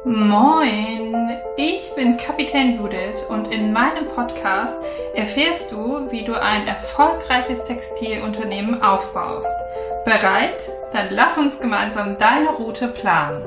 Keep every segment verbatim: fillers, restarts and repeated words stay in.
Moin, ich bin Kapitän Judith und in meinem Podcast erfährst du, wie du ein erfolgreiches Textilunternehmen aufbaust. Bereit? Dann lass uns gemeinsam deine Route planen.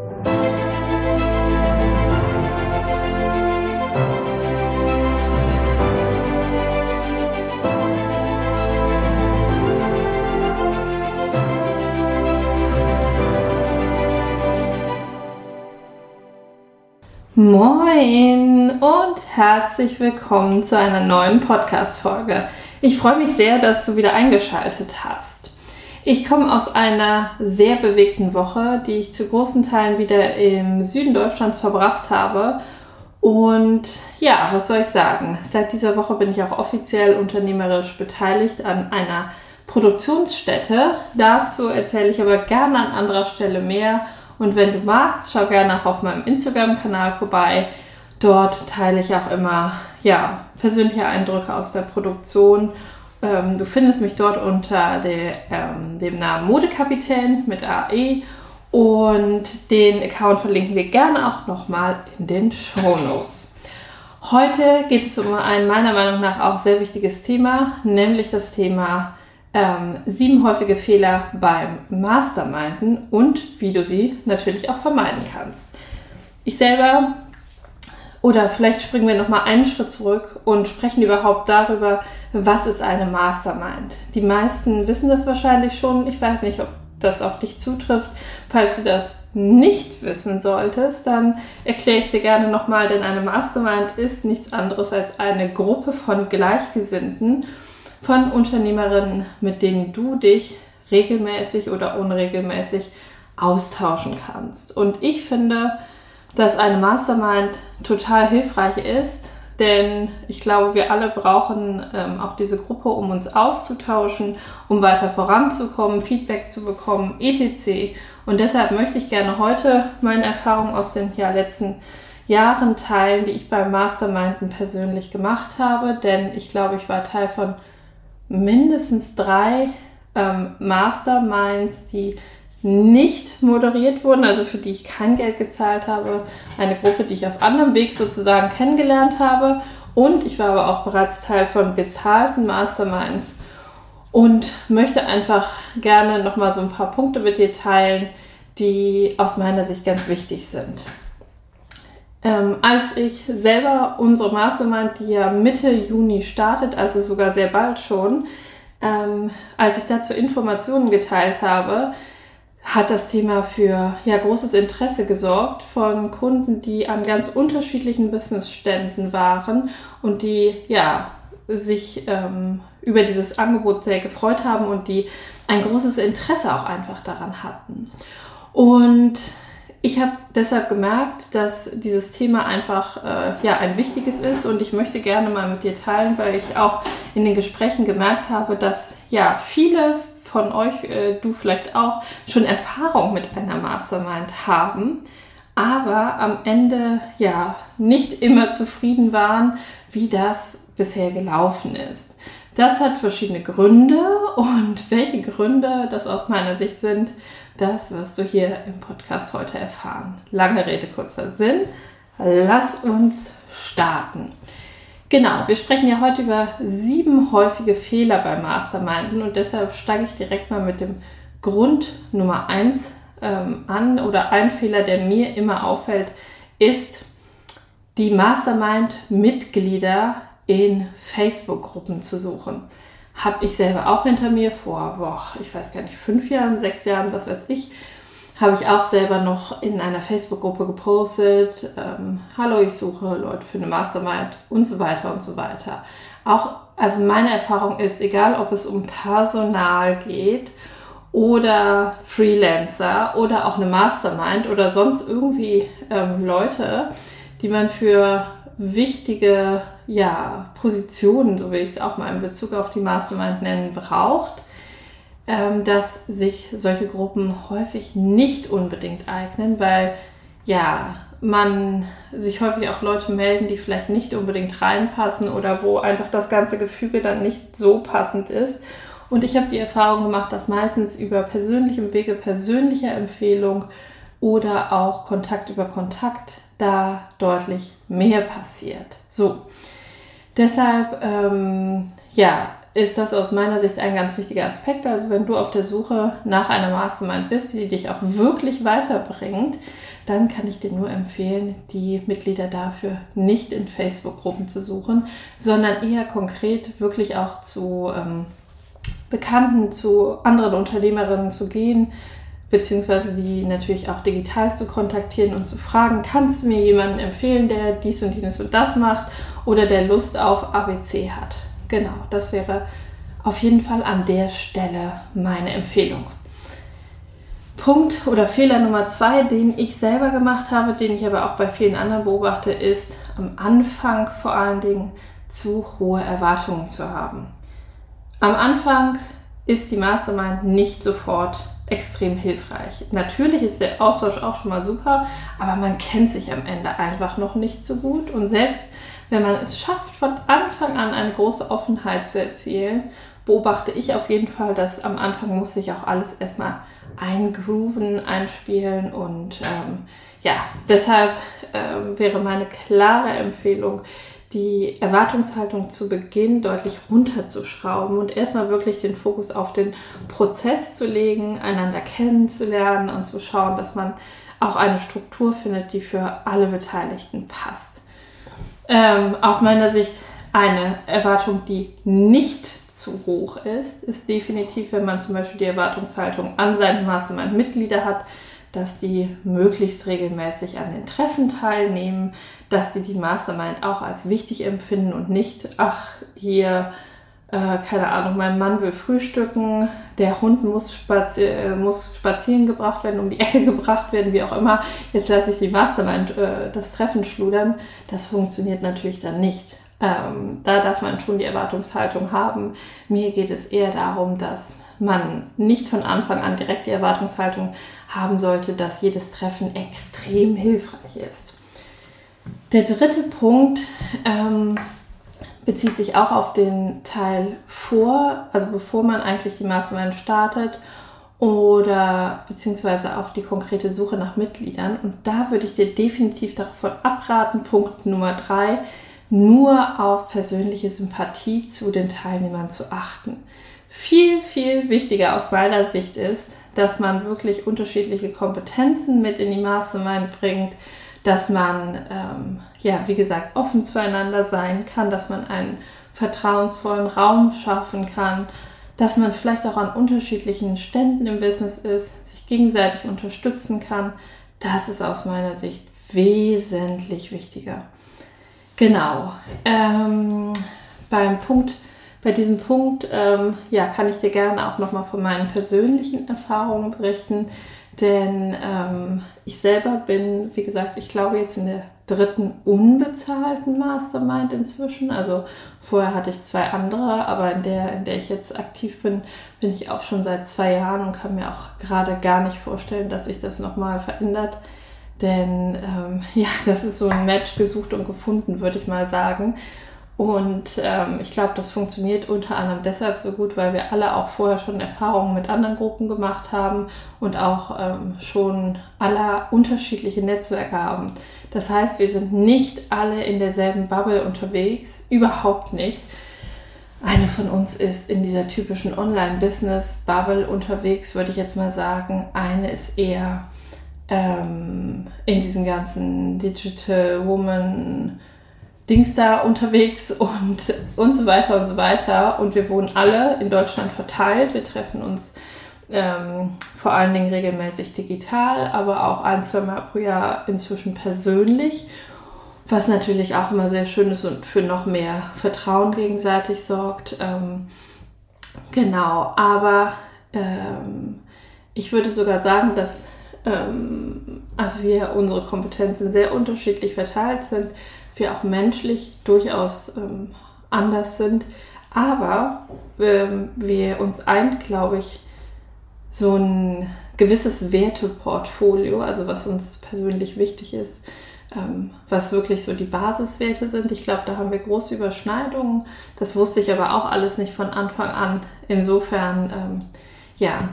Moin und herzlich willkommen zu einer neuen Podcast-Folge. Ich freue mich sehr, dass du wieder eingeschaltet hast. Ich komme aus einer sehr bewegten Woche, die ich zu großen Teilen wieder im Süden Deutschlands verbracht habe. Und ja, was soll ich sagen? Seit dieser Woche bin ich auch offiziell unternehmerisch beteiligt an einer Produktionsstätte. Dazu erzähle ich aber gerne an anderer Stelle mehr. Und wenn du magst, schau gerne auch auf meinem Instagram-Kanal vorbei. Dort teile ich auch immer ja, persönliche Eindrücke aus der Produktion. Ähm, du findest mich dort unter der, ähm, dem Namen Modekapitän mit A E und den Account verlinken wir gerne auch nochmal in den Shownotes. Heute geht es um ein meiner Meinung nach auch sehr wichtiges Thema, nämlich das Thema Ähm, sieben häufige Fehler beim Masterminden und wie du sie natürlich auch vermeiden kannst. Ich selber, oder vielleicht springen wir nochmal einen Schritt zurück und sprechen überhaupt darüber, was ist eine Mastermind. Die meisten wissen das wahrscheinlich schon, ich weiß nicht, ob das auf dich zutrifft. Falls du das nicht wissen solltest, dann erkläre ich es dir gerne nochmal, denn eine Mastermind ist nichts anderes als eine Gruppe von Gleichgesinnten, von Unternehmerinnen, mit denen du dich regelmäßig oder unregelmäßig austauschen kannst. Und ich finde, dass eine Mastermind total hilfreich ist, denn ich glaube, wir alle brauchen ähm, auch diese Gruppe, um uns auszutauschen, um weiter voranzukommen, Feedback zu bekommen, et cetera. Und deshalb möchte ich gerne heute meine Erfahrungen aus den ja, letzten Jahren teilen, die ich beim Masterminden persönlich gemacht habe, denn ich glaube, ich war Teil von mindestens drei ähm, Masterminds, die nicht moderiert wurden, also für die ich kein Geld gezahlt habe. Eine Gruppe, die ich auf anderem Weg sozusagen kennengelernt habe. Und ich war aber auch bereits Teil von bezahlten Masterminds und möchte einfach gerne nochmal so ein paar Punkte mit dir teilen, die aus meiner Sicht ganz wichtig sind. Ähm, als ich selber unsere Mastermind, die ja Mitte Juni startet, also sogar sehr bald schon, ähm, als ich dazu Informationen geteilt habe, hat das Thema für ja, großes Interesse gesorgt von Kunden, die an ganz unterschiedlichen Businessständen waren und die ja, sich ähm, über dieses Angebot sehr gefreut haben und die ein großes Interesse auch einfach daran hatten. Und ich habe deshalb gemerkt, dass dieses Thema einfach äh, ja, ein wichtiges ist und ich möchte gerne mal mit dir teilen, weil ich auch in den Gesprächen gemerkt habe, dass ja viele von euch, äh, du vielleicht auch, schon Erfahrung mit einer Mastermind haben, aber am Ende ja nicht immer zufrieden waren, wie das bisher gelaufen ist. Das hat verschiedene Gründe und welche Gründe das aus meiner Sicht sind, das wirst du hier im Podcast heute erfahren. Lange Rede, kurzer Sinn. Lass uns starten. Genau, wir sprechen ja heute über sieben häufige Fehler beim Masterminden und deshalb steige ich direkt mal mit dem Grund Nummer eins ähm, an oder ein Fehler, der mir immer auffällt, ist, die Mastermind-Mitglieder in Facebook-Gruppen zu suchen. Habe ich selber auch hinter mir vor, boah, ich weiß gar nicht, fünf Jahren, sechs Jahren, was weiß ich, habe ich auch selber noch in einer Facebook-Gruppe gepostet, ähm, hallo, ich suche Leute für eine Mastermind und so weiter und so weiter. Auch, also meine Erfahrung ist, egal ob es um Personal geht oder Freelancer oder auch eine Mastermind oder sonst irgendwie ähm, Leute, die man für wichtige ja, Positionen, so will ich es auch mal in Bezug auf die Mastermind nennen, braucht, ähm, dass sich solche Gruppen häufig nicht unbedingt eignen, weil ja, man sich häufig auch Leute melden, die vielleicht nicht unbedingt reinpassen oder wo einfach das ganze Gefüge dann nicht so passend ist. Und ich habe die Erfahrung gemacht, dass meistens über persönlichem Wege, persönlicher Empfehlung oder auch Kontakt über Kontakt da deutlich mehr passiert. So, deshalb ähm, ja, ist das aus meiner Sicht ein ganz wichtiger Aspekt. Also wenn du auf der Suche nach einer Mastermind bist, die dich auch wirklich weiterbringt, dann kann ich dir nur empfehlen, die Mitglieder dafür nicht in Facebook-Gruppen zu suchen, sondern eher konkret wirklich auch zu ähm, Bekannten, zu anderen Unternehmerinnen zu gehen, beziehungsweise die natürlich auch digital zu kontaktieren und zu fragen, kannst du mir jemanden empfehlen, der dies und jenes und das macht oder der Lust auf A B C hat. Genau, das wäre auf jeden Fall an der Stelle meine Empfehlung. Punkt oder Fehler Nummer zwei, den ich selber gemacht habe, den ich aber auch bei vielen anderen beobachte, ist am Anfang vor allen Dingen zu hohe Erwartungen zu haben. Am Anfang ist die Mastermind nicht sofort extrem hilfreich. Natürlich ist der Austausch auch schon mal super, aber man kennt sich am Ende einfach noch nicht so gut. Und selbst wenn man es schafft, von Anfang an eine große Offenheit zu erzielen, beobachte ich auf jeden Fall, dass am Anfang muss sich auch alles erstmal eingrooven, einspielen und ähm, ja, deshalb ähm, wäre meine klare Empfehlung, die Erwartungshaltung zu Beginn deutlich runterzuschrauben und erstmal wirklich den Fokus auf den Prozess zu legen, einander kennenzulernen und zu schauen, dass man auch eine Struktur findet, die für alle Beteiligten passt. Ähm, aus meiner Sicht eine Erwartung, die nicht zu hoch ist, ist definitiv, wenn man zum Beispiel die Erwartungshaltung an seine Mastermind-Mitglieder hat, dass die möglichst regelmäßig an den Treffen teilnehmen, dass sie die Mastermind auch als wichtig empfinden und nicht, ach, hier, äh, keine Ahnung, mein Mann will frühstücken, der Hund muss, spazi- äh, muss spazieren gebracht werden, um die Ecke gebracht werden, wie auch immer, jetzt lasse ich die Mastermind äh, das Treffen schludern. Das funktioniert natürlich dann nicht. Ähm, da darf man schon die Erwartungshaltung haben. Mir geht es eher darum, dass man nicht von Anfang an direkt die Erwartungshaltung haben sollte, dass jedes Treffen extrem hilfreich ist. Der dritte Punkt ähm, bezieht sich auch auf den Teil vor, also bevor man eigentlich die Mastermind startet oder beziehungsweise auf die konkrete Suche nach Mitgliedern. Und da würde ich dir definitiv davon abraten, Punkt Nummer drei, nur auf persönliche Sympathie zu den Teilnehmern zu achten. Viel, viel wichtiger aus meiner Sicht ist, dass man wirklich unterschiedliche Kompetenzen mit in die Mastermind bringt, dass man, ähm, ja, wie gesagt, offen zueinander sein kann, dass man einen vertrauensvollen Raum schaffen kann, dass man vielleicht auch an unterschiedlichen Ständen im Business ist, sich gegenseitig unterstützen kann. Das ist aus meiner Sicht wesentlich wichtiger. Genau. Ähm, beim Punkt, bei diesem Punkt, ähm, ja, kann ich dir gerne auch nochmal von meinen persönlichen Erfahrungen berichten, denn ähm, ich selber bin, wie gesagt, ich glaube jetzt in der dritten unbezahlten Mastermind inzwischen. Also vorher hatte ich zwei andere, aber in der, in der ich jetzt aktiv bin, bin ich auch schon seit zwei Jahren und kann mir auch gerade gar nicht vorstellen, dass sich das nochmal verändert. Denn ähm, ja, das ist so ein Match gesucht und gefunden, würde ich mal sagen. Und ähm, ich glaube, das funktioniert unter anderem deshalb so gut, weil wir alle auch vorher schon Erfahrungen mit anderen Gruppen gemacht haben und auch ähm, schon alle unterschiedliche Netzwerke haben. Das heißt, wir sind nicht alle in derselben Bubble unterwegs, überhaupt nicht. Eine von uns ist in dieser typischen Online-Business-Bubble unterwegs, würde ich jetzt mal sagen. Eine ist eher ähm, in diesem ganzen Digital Woman Dings da unterwegs und, und so weiter und so weiter. Und wir wohnen alle in Deutschland verteilt. Wir treffen uns ähm, vor allen Dingen regelmäßig digital, aber auch ein, zwei Mal pro Jahr inzwischen persönlich, was natürlich auch immer sehr schön ist und für noch mehr Vertrauen gegenseitig sorgt. Ähm, genau, aber ähm, ich würde sogar sagen, dass ähm, also wir unsere Kompetenzen sehr unterschiedlich verteilt sind, wir auch menschlich durchaus ähm, anders sind, aber ähm, wir uns eint, glaube ich, so ein gewisses Werteportfolio, also was uns persönlich wichtig ist, ähm, was wirklich so die Basiswerte sind. Ich glaube, da haben wir große Überschneidungen. Das wusste ich aber auch alles nicht von Anfang an. Insofern, ähm, ja,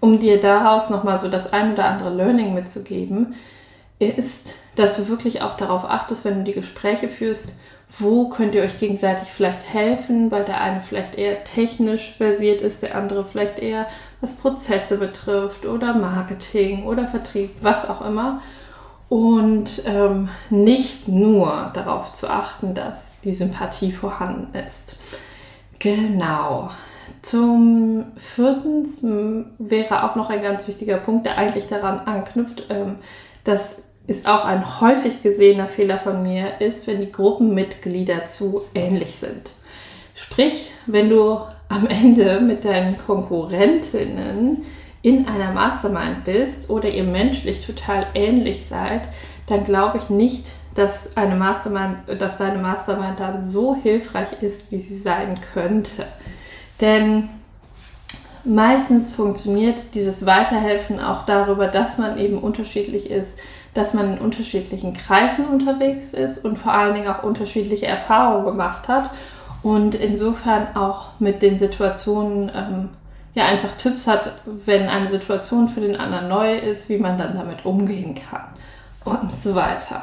um dir daraus nochmal so das ein oder andere Learning mitzugeben, ist, dass du wirklich auch darauf achtest, wenn du die Gespräche führst, wo könnt ihr euch gegenseitig vielleicht helfen, weil der eine vielleicht eher technisch versiert ist, der andere vielleicht eher was Prozesse betrifft oder Marketing oder Vertrieb, was auch immer. Und ähm, nicht nur darauf zu achten, dass die Sympathie vorhanden ist. Genau. Zum vierten wäre auch noch ein ganz wichtiger Punkt, der eigentlich daran anknüpft, ähm, dass ist auch ein häufig gesehener Fehler von mir, ist, wenn die Gruppenmitglieder zu ähnlich sind. Sprich, wenn du am Ende mit deinen Konkurrentinnen in einer Mastermind bist oder ihr menschlich total ähnlich seid, dann glaube ich nicht, dass eine Mastermind, dass deine Mastermind dann so hilfreich ist, wie sie sein könnte. Denn meistens funktioniert dieses Weiterhelfen auch darüber, dass man eben unterschiedlich ist, dass man in unterschiedlichen Kreisen unterwegs ist und vor allen Dingen auch unterschiedliche Erfahrungen gemacht hat und insofern auch mit den Situationen ähm, ja einfach Tipps hat, wenn eine Situation für den anderen neu ist, wie man dann damit umgehen kann und so weiter.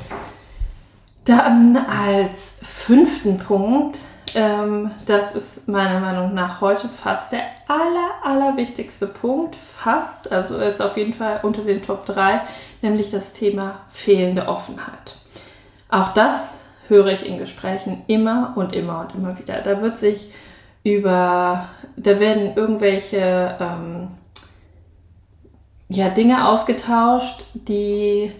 Dann als fünften Punkt, ähm, das ist meiner Meinung nach heute fast der aller, aller wichtigste Punkt, fast, also ist auf jeden Fall unter den Top drei, nämlich das Thema fehlende Offenheit. Auch das höre ich in Gesprächen immer und immer und immer wieder. Da wird sich über, da werden irgendwelche ähm, ja, Dinge ausgetauscht, die,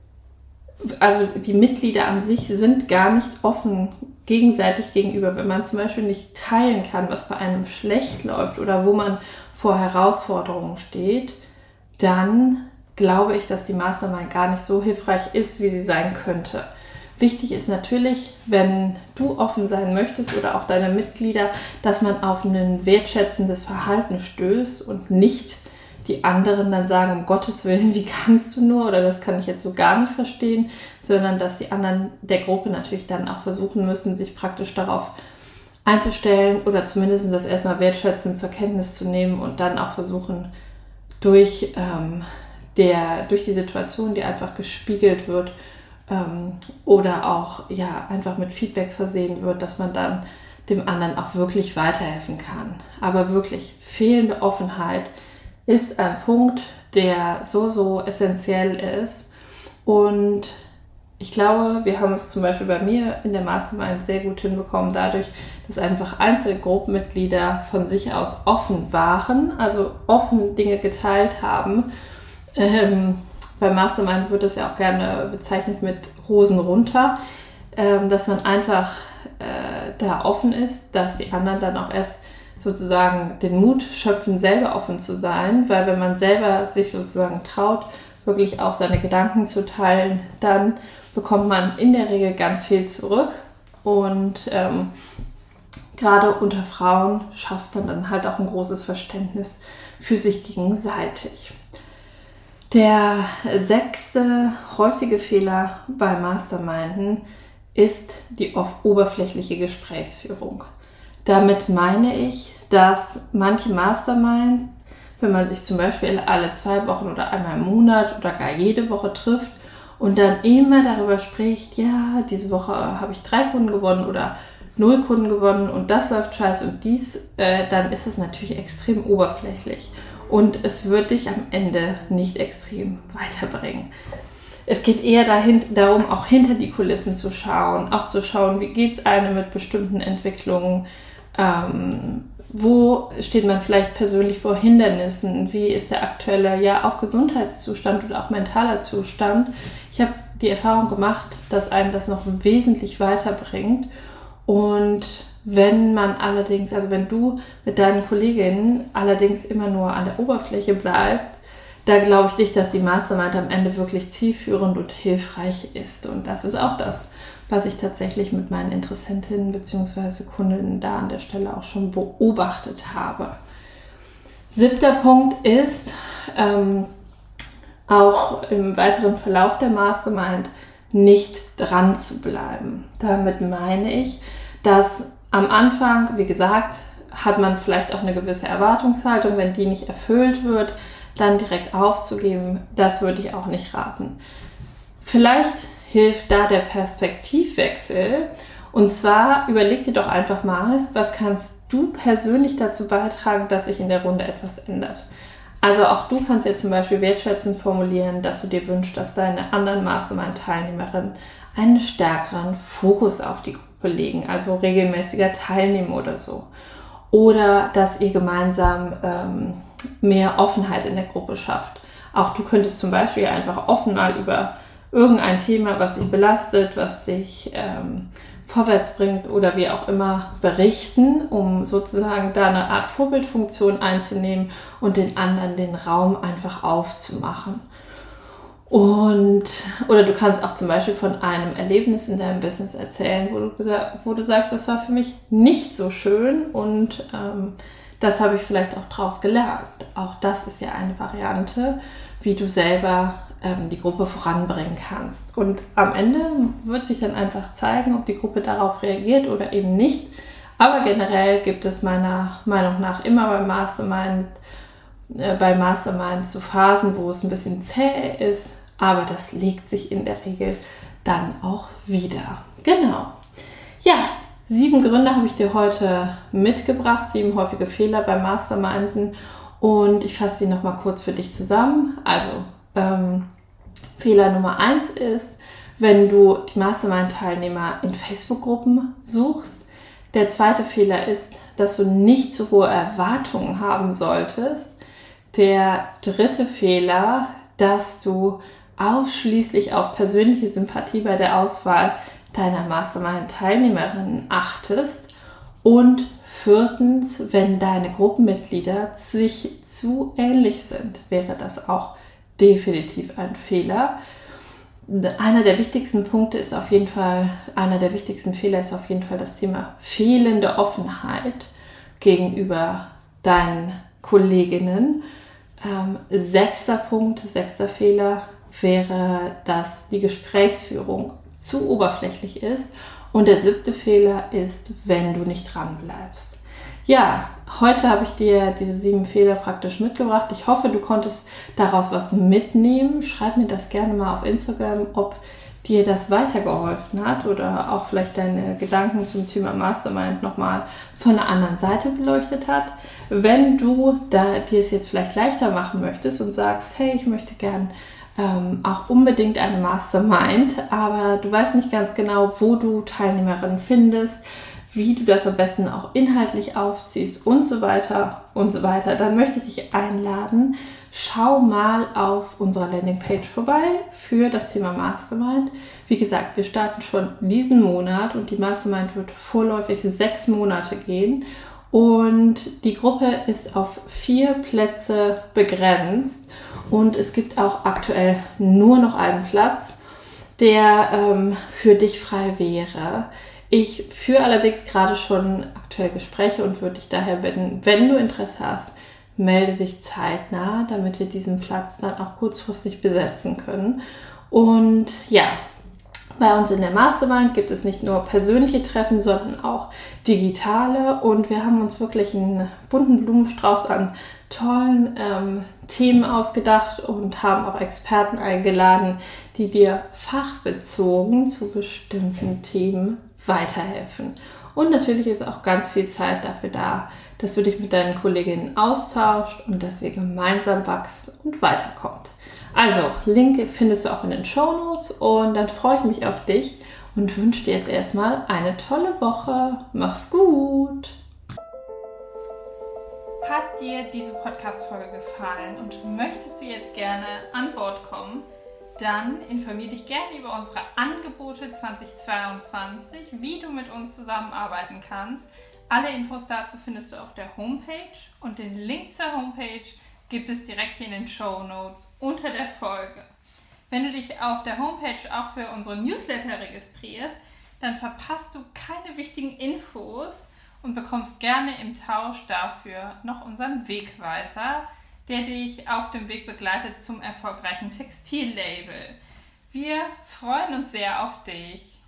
also die Mitglieder an sich sind gar nicht offen gegenseitig gegenüber, wenn man zum Beispiel nicht teilen kann, was bei einem schlecht läuft oder wo man vor Herausforderungen steht, dann glaube ich, dass die Mastermind gar nicht so hilfreich ist, wie sie sein könnte. Wichtig ist natürlich, wenn du offen sein möchtest oder auch deine Mitglieder, dass man auf ein wertschätzendes Verhalten stößt und nicht die anderen dann sagen, um Gottes Willen, wie kannst du nur, oder das kann ich jetzt so gar nicht verstehen, sondern dass die anderen der Gruppe natürlich dann auch versuchen müssen, sich praktisch darauf einzustellen oder zumindest das erstmal wertschätzend zur Kenntnis zu nehmen und dann auch versuchen, durch, ähm, der, durch die Situation, die einfach gespiegelt wird ähm, oder auch ja, einfach mit Feedback versehen wird, dass man dann dem anderen auch wirklich weiterhelfen kann. Aber wirklich fehlende Offenheit ist ein Punkt, der so, so essentiell ist. Und ich glaube, wir haben es zum Beispiel bei mir in der Mastermind sehr gut hinbekommen, dadurch, dass einfach einzelne Gruppenmitglieder von sich aus offen waren, also offen Dinge geteilt haben. Ähm, bei Mastermind wird das ja auch gerne bezeichnet mit Hosen runter, ähm, dass man einfach äh, da offen ist, dass die anderen dann auch erst sozusagen den Mut schöpfen, selber offen zu sein, weil wenn man selber sich sozusagen traut, wirklich auch seine Gedanken zu teilen, dann bekommt man in der Regel ganz viel zurück und ähm, gerade unter Frauen schafft man dann halt auch ein großes Verständnis für sich gegenseitig. Der sechste häufige Fehler bei Masterminden ist die oft oberflächliche Gesprächsführung. Damit meine ich, dass manche Mastermind, wenn man sich zum Beispiel alle zwei Wochen oder einmal im Monat oder gar jede Woche trifft und dann immer darüber spricht, ja, diese Woche habe ich drei Kunden gewonnen oder null Kunden gewonnen und das läuft scheiße und dies, äh, dann ist es natürlich extrem oberflächlich und es wird dich am Ende nicht extrem weiterbringen. Es geht eher dahin, darum, auch hinter die Kulissen zu schauen, auch zu schauen, wie geht es einem mit bestimmten Entwicklungen, ähm, wo steht man vielleicht persönlich vor Hindernissen, wie ist der aktuelle, ja auch Gesundheitszustand oder auch mentaler Zustand. Ich habe die Erfahrung gemacht, dass einem das noch wesentlich weiterbringt und wenn man allerdings, also wenn du mit deinen Kolleginnen allerdings immer nur an der Oberfläche bleibst, da glaube ich nicht, dass die Mastermind am Ende wirklich zielführend und hilfreich ist. Und das ist auch das, was ich tatsächlich mit meinen Interessentinnen bzw. Kundinnen da an der Stelle auch schon beobachtet habe. Siebter Punkt ist, ähm, auch im weiteren Verlauf der Mastermind nicht dran zu bleiben. Damit meine ich, dass am Anfang, wie gesagt, hat man vielleicht auch eine gewisse Erwartungshaltung. Wenn die nicht erfüllt wird, dann direkt aufzugeben, das würde ich auch nicht raten. Vielleicht hilft da der Perspektivwechsel. Und zwar überleg dir doch einfach mal, was kannst du persönlich dazu beitragen, dass sich in der Runde etwas ändert. Also auch du kannst ja zum Beispiel wertschätzend formulieren, dass du dir wünschst, dass deine anderen Mastermind-Teilnehmerinnen einen stärkeren Fokus auf die Gruppe legen, also regelmäßiger teilnehmen oder so. Oder dass ihr gemeinsam ähm, mehr Offenheit in der Gruppe schafft. Auch du könntest zum Beispiel einfach offen mal über irgendein Thema, was dich belastet, was dich ähm, vorwärts bringt oder wie auch immer berichten, um sozusagen da eine Art Vorbildfunktion einzunehmen und den anderen den Raum einfach aufzumachen. Und, oder du kannst auch zum Beispiel von einem Erlebnis in deinem Business erzählen, wo du, wo du sagst, das war für mich nicht so schön und ähm, das habe ich vielleicht auch draus gelernt. Auch das ist ja eine Variante, wie du selber ähm, die Gruppe voranbringen kannst. Und am Ende wird sich dann einfach zeigen, ob die Gruppe darauf reagiert oder eben nicht. Aber generell gibt es meiner Meinung nach immer beim Mastermind, äh, bei Masterminds so Phasen, wo es ein bisschen zäh ist, aber das legt sich in der Regel dann auch wieder. Genau. Ja, sieben Gründe habe ich dir heute mitgebracht, sieben häufige Fehler beim Masterminden und ich fasse sie nochmal kurz für dich zusammen. Also ähm, Fehler Nummer eins ist, wenn du die Mastermind-Teilnehmer in Facebook-Gruppen suchst. Der zweite Fehler ist, dass du nicht so hohe Erwartungen haben solltest. Der dritte Fehler, dass du ausschließlich auf persönliche Sympathie bei der Auswahl deiner Mastermind-Teilnehmerinnen achtest. Und viertens, wenn deine Gruppenmitglieder sich zu ähnlich sind, wäre das auch definitiv ein Fehler. Einer der wichtigsten Punkte ist auf jeden Fall, einer der wichtigsten Fehler ist auf jeden Fall das Thema fehlende Offenheit gegenüber deinen Kolleginnen. Ähm, sechster Punkt, sechster Fehler wäre, dass die Gesprächsführung zu oberflächlich ist. Und der siebte Fehler ist, wenn du nicht dran bleibst. Ja, heute habe ich dir diese sieben Fehler praktisch mitgebracht. Ich hoffe, du konntest daraus was mitnehmen. Schreib mir das gerne mal auf Instagram, ob dir das weitergeholfen hat oder auch vielleicht deine Gedanken zum Thema Mastermind nochmal von einer anderen Seite beleuchtet hat. Wenn du da dir es jetzt vielleicht leichter machen möchtest und sagst, hey, ich möchte gern ähm, auch unbedingt eine Mastermind, aber du weißt nicht ganz genau, wo du Teilnehmerinnen findest, wie du das am besten auch inhaltlich aufziehst und so weiter und so weiter, dann möchte ich dich einladen, schau mal auf unserer Landingpage vorbei für das Thema Mastermind. Wie gesagt, wir starten schon diesen Monat und die Mastermind wird vorläufig sechs Monate gehen und die Gruppe ist auf vier Plätze begrenzt und es gibt auch aktuell nur noch einen Platz, der ähm, für dich frei wäre. Ich führe allerdings gerade schon aktuell Gespräche und würde dich daher bitten, wenn du Interesse hast, melde dich zeitnah, damit wir diesen Platz dann auch kurzfristig besetzen können. Und ja, bei uns in der Mastermind gibt es nicht nur persönliche Treffen, sondern auch digitale. Und wir haben uns wirklich einen bunten Blumenstrauß an tollen ähm, Themen ausgedacht und haben auch Experten eingeladen, die dir fachbezogen zu bestimmten Themen weiterhelfen. Und natürlich ist auch ganz viel Zeit dafür da, dass du dich mit deinen Kolleginnen austauscht und dass ihr gemeinsam wächst und weiterkommt. Also, Link findest du auch in den Shownotes und dann freue ich mich auf dich und wünsche dir jetzt erstmal eine tolle Woche. Mach's gut! Hat dir diese Podcast-Folge gefallen und möchtest du jetzt gerne an Bord kommen? Dann informiere dich gerne über unsere Angebote zweitausendzweiundzwanzig, wie du mit uns zusammenarbeiten kannst. Alle Infos dazu findest du auf der Homepage und den Link zur Homepage gibt es direkt hier in den Shownotes unter der Folge. Wenn du dich auf der Homepage auch für unsere Newsletter registrierst, dann verpasst du keine wichtigen Infos und bekommst gerne im Tausch dafür noch unseren Wegweiser, der dich auf dem Weg begleitet zum erfolgreichen Textillabel. Wir freuen uns sehr auf dich.